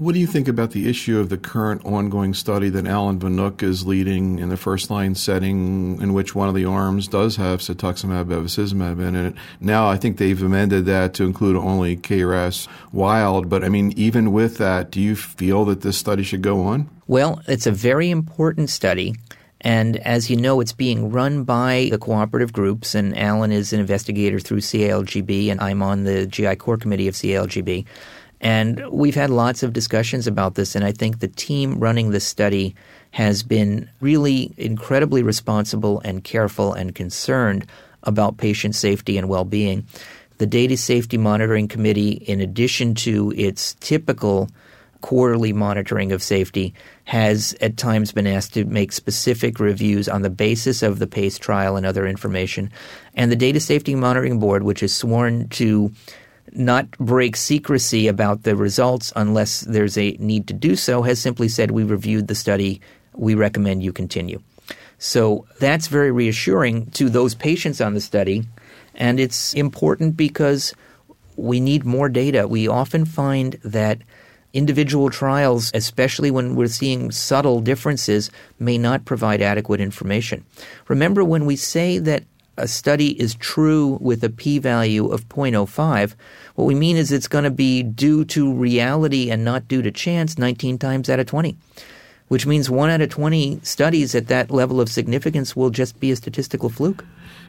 What do you think about the issue of the current ongoing study that Alan Vanuc is leading in the first-line setting, in which one of the arms does have cetuximab bevacizumab in it? Now I think they've amended that to include only KRAS wild, but I mean, even with that, do you feel that this study should go on? Well, it's a very important study. And as you know, it's being run by the cooperative groups, and Alan is an investigator through CALGB, and I'm on the GI Core Committee of CALGB. And we've had lots of discussions about this, and I think the team running this study has been really incredibly responsible and careful and concerned about patient safety and well-being. The Data Safety Monitoring Committee, in addition to its typical quarterly monitoring of safety, has at times been asked to make specific reviews on the basis of the PACE trial and other information. And the Data Safety Monitoring Board, which is sworn to not break secrecy about the results unless there's a need to do so, has simply said, we reviewed the study, we recommend you continue. So that's very reassuring to those patients on the study, and it's important because we need more data. We often find that individual trials, especially when we're seeing subtle differences, may not provide adequate information. Remember, when we say that a study is true with a p-value of 0.05, what we mean is it's going to be due to reality and not due to chance 19 times out of 20, which means 1 out of 20 studies at that level of significance will just be a statistical fluke.